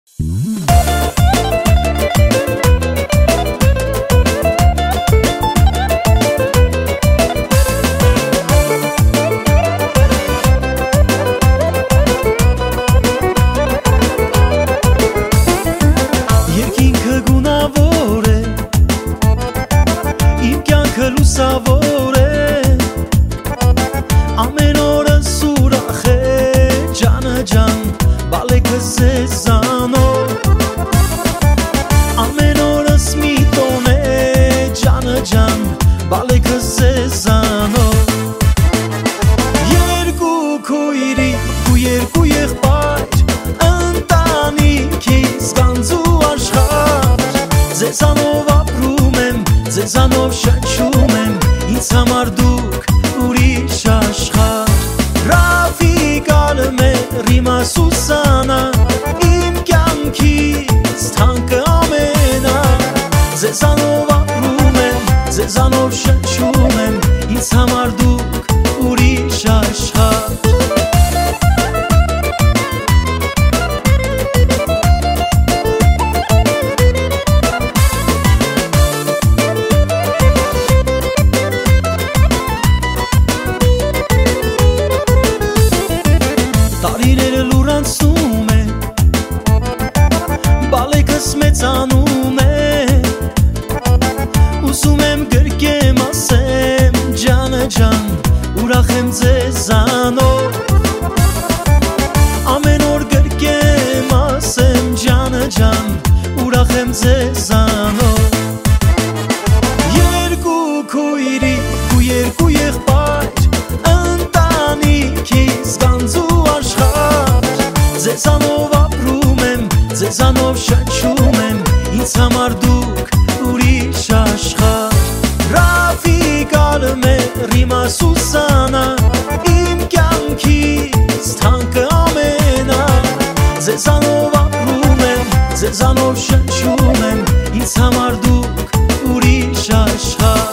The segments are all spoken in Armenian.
Երկինքը գունավոր է, իմ կյանքը լուսավոր է, ամեն օրս ուրախ է, ջանը ջան, բալեքս ձեզանով, ամեն օրս մի տոն է, ջանը ջան, բալեքս ձեզանով, երկու քույրիկ ու երկու եղբայր, ընտանիքից գանձու Ձեզանով ապրում եմ, ձեզանով շնչում եմ, ինձ համար դուք ուրիշ աշխարհ Ռաֆիկ Ալմեր, Ռիմա Սուսանա, իմ կյանքից թանկը ամենա Ձեզանով ապրում եմ, ձեզանով շնչում եմ, ինձ համար դուք ուրիշ աշխարհ Բալեքս մեծանում է Ուզում եմ գրկեմ ասեմ ջանը ջան Ուրախ եմ ձեզանով Ամեն օր գրկեմ ասեմ ջանը ջան Ուրախ եմ ձեզանով Երկու քույրիկ ու երկու եղբայր Ընտանիքից գանձու աշխարհ Ձեզանով ապրում եմ Ձեզանով շնչում եմ, ինձ համար դուք ուրիշ աշխարհ Ռաֆիկ Ալմեր, Ռիմա Սուսանա, իմ կյանքից թանկը ամենա Ձեզանով ապրում եմ, ձեզանով շնչում եմ, ինձ համար դուք ուրիշ աշխարհ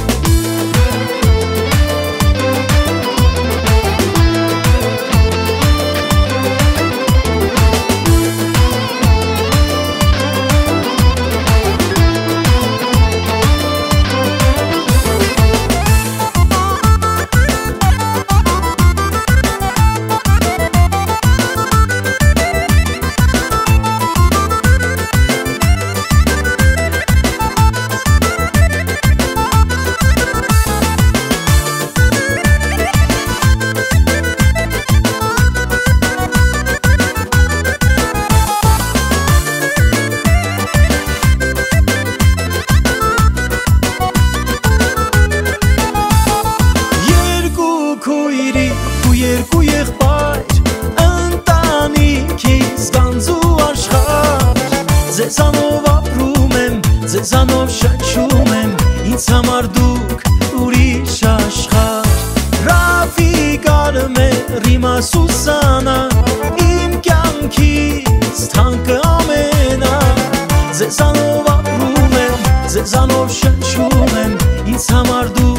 Երկու եղբայր ընտանիքից գանձու աշխարհ Ձեզանով ապրում եմ, ձեզանով շնչում եմ Ինձ համար դուք ուրիշ աշխարհ Ռաֆիկ Ալմեր, Ռիմա Սուսանա Իմ կյանքից թանկը ամենա Ձեզանով ապրում եմ, ձեզանով շնչում եմ Ինձ համար դուք